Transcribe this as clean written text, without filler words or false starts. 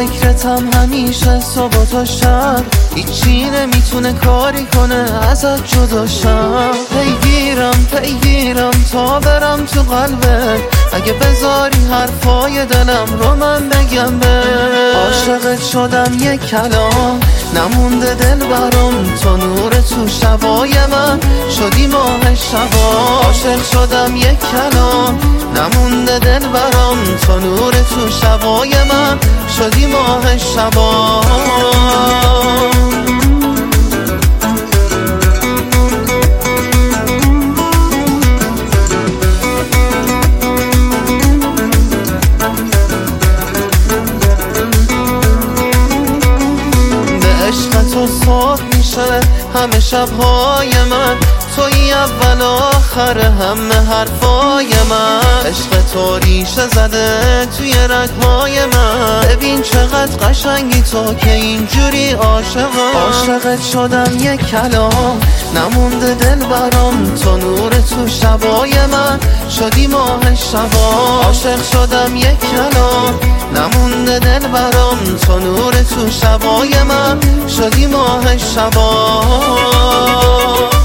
فکرتم همیشه صبح تا شب، هیچی نمیتونه کاری کنه ازت جدا شم. پیگیرم تا برم تو قلبت، اگه بذاری حرفای دلم رو من بگم به عاشقت شدم یک کلام نمونده دل برام، تو نور تو شبای من شدی ماه شبا. عاشق شدم یک کلام نمونده دل برام، تو نور تو شبای من شدی ماه شبا. تو صبح میشه همه شبهای من، توی اول آخر همه حرفای من. عشق تو ریشه زده توی رگهای من، ببین چقدر قشنگی تو که اینجوری عاشقم. عاشقت شدم یک کلام نمونده دل برام، تو نور تو شبای من شدی ماه شبا. عاشق شدم یک کلام نمونده دل برام، تو نور تو شبای من شدی ماه شبا.